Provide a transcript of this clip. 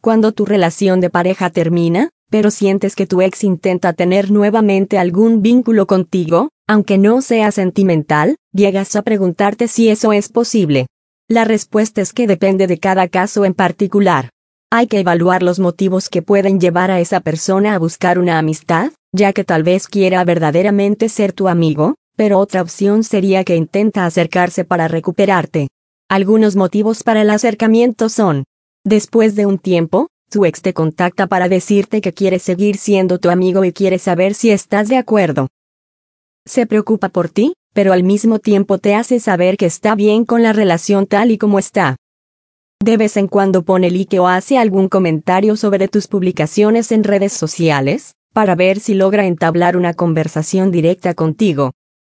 Cuando tu relación de pareja termina, pero sientes que tu ex intenta tener nuevamente algún vínculo contigo, aunque no sea sentimental, llegas a preguntarte si eso es posible. La respuesta es que depende de cada caso en particular. Hay que evaluar los motivos que pueden llevar a esa persona a buscar una amistad, ya que tal vez quiera verdaderamente ser tu amigo, pero otra opción sería que intenta acercarse para recuperarte. Algunos motivos para el acercamiento son: después de un tiempo, tu ex te contacta para decirte que quiere seguir siendo tu amigo y quiere saber si estás de acuerdo. Se preocupa por ti, pero al mismo tiempo te hace saber que está bien con la relación tal y como está. De vez en cuando pone like o hace algún comentario sobre tus publicaciones en redes sociales, para ver si logra entablar una conversación directa contigo.